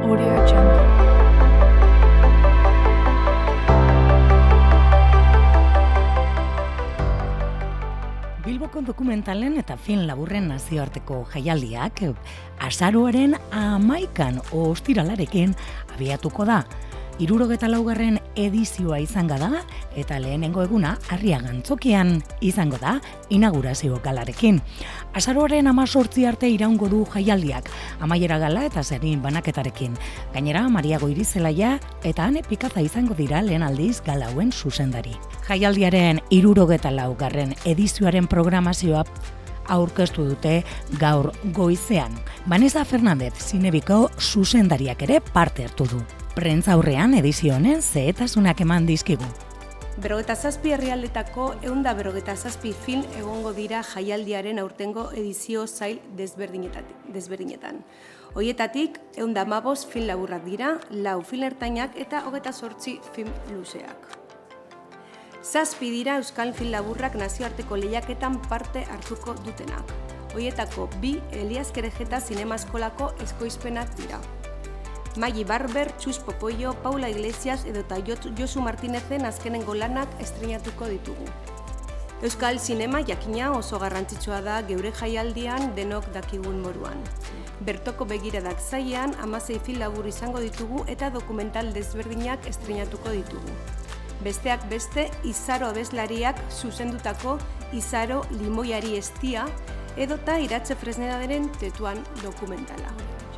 Audio Jungle. Bilboko dokumentalen eta film laburren nazioarteko jaialdiak azaroaren 11 ostiralarekin abiatuko da. 74. edizioa izango da eta lehenengo eguna Arriaga Antzokian izango da inaugurazio galarekin. Azaroaren 18 arte iraungo du jaialdiak, amaiera gala eta zerin banaketarekin. Gainera, Maria Goirizelaia eta Ane Pikaza izango dira lehen aldiz gala hauen zuzendari. Jaialdiaren 74. edizioaren programazioa aurkeztu dute gaur goizean. Vanessa Fernández Zinebiko zuzendariak ere parte hartu du. Prentza aurrean edizio honen zehetasunak eman dizkigu. 57 herrialdetako 157 film egongo dira jaialdiaren aurtengo edizio zail desberdinetan. Hoietatik 115 film laburrak dira, 4 film ertainak eta 28 film luzeak. 7 dira euskal film laburrak nazioarteko lehiaketan parte hartuko dutenak. Hoietako 2 Elias Kerejeta Zinema Eskolako ekoizpenak dira. Maggi Barber, Txus Popoio, Paula Iglesias edota Josu Martinezen azkenengo lanak estreinatuko ditugu. Euskal Zinema jakina oso garrantzitsua da geure jaialdian denok dakigun moruan. Bertoko begiradak zaian 16 film labur izango ditugu eta dokumental desberdinak estreinatuko ditugu. Besteak beste, Izaro abeslariak zuzendutako Izaro limoiari estia edota Iratxe Fresnedaren tetuan dokumentala.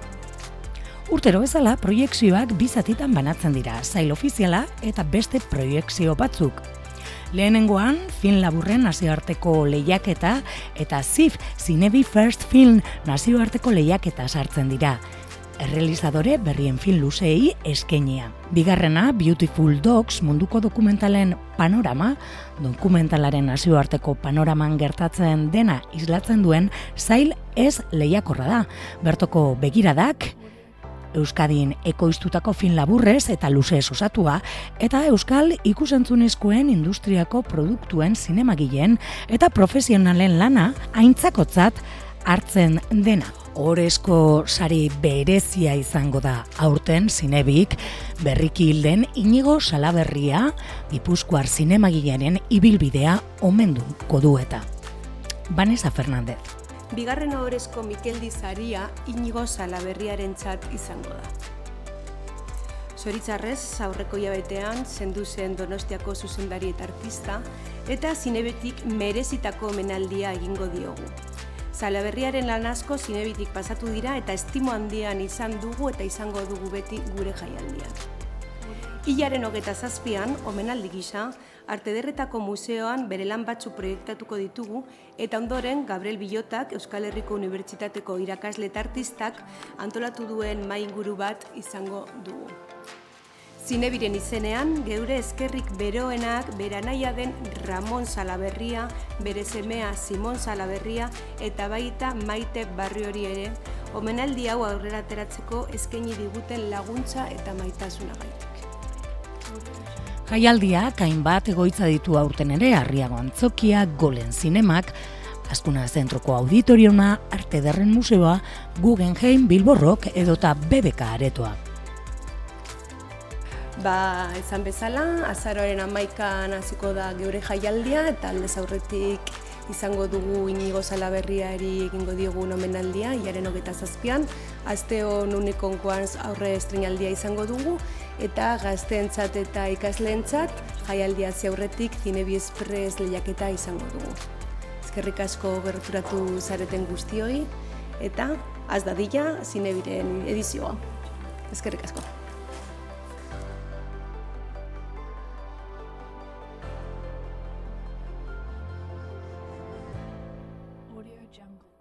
Urtero bezala, proiekzioak 2 zatitan banatzen dira, sail ofiziala eta beste proiekzio batzuk. Lehenengoan, film laburren nazioarteko lehiaketa eta ZIF Zinebi First Film nazioarteko lehiaketa sartzen dira. Errealizadore berrien film luzeei eskainia. Bigarrena, Beautiful Dogs munduko dokumentalen panorama, dokumentalaren nazioarteko panoraman gertatzen dena islatzen duen zail ez lehiakorra da. Bertoko begiradak, Euskadin ekoiztutako film laburrez eta luzez osatua, eta euskal ikusentzunezkoen industriako produktuen zinemagileen eta profesionalen lana aintzakotzat hartzen dena. Orezko sari berezia izango da aurten Zinebik berriki hilden Inigo Salaberria Gipuzkoar zinemagilearen ibilbidea omenduko du eta. Vanessa Fernández. Bigarren ohorezko Mikeldi saria Inigo Salaberriarentzat izango da. Zoritzarrez, aurreko hilabetean zendu zen Donostiako zuzendari eta artista eta Zinebetik merezitako omenaldia egingo diogu. Salaberriaren lan asko Zinebitik pasatu dira eta estimo handian izan dugu eta izango dugu beti gure jaialdian. Hilaren 27an, omenaldi gisa, Arte Ederretako Museoan bere lan batzu proiektatuko ditugu eta ondoren Gabriel Bilotak Euskal Herriko Unibertsitateko irakasle eta artistak antolatu duen mahai inguru bat izango dugu. Zinebiren izenean, geure eskerrik beroenak bere anaia den Ramon Salaberria, bere semea Simon Salaberria eta baita Maite Barriori ere, omenaldi hau aurrera ateratzeko eskaini diguten laguntza eta maitasunagatik. Jaialdiak hainbat egoitza ditu aurten ere, Arriaga Antzokia, Golen Zinemak, Azkuna Zentroko Auditoriuma, Arte Ederren Museoa, Guggenheim, Bilbo Rock edota BBK aretoa. Esan bezala, azaroaren 11an hasiko da geure jaialdia eta aldez aurretik izango dugu Inigo Salaberriari egingo diogun omenaldia, hilaren 27an, Asteon Unikonkoan aurre estreinaldia izango dugu, eta gazteentzat eta ikasleentzat jaialdia aurretik Zinebi Express lehiaketa izango dugu. Eskerrik asko gerturatu zareten guztioi eta az dadila Zinebiren edizioa. Eskerrik asko. Audio Jungle.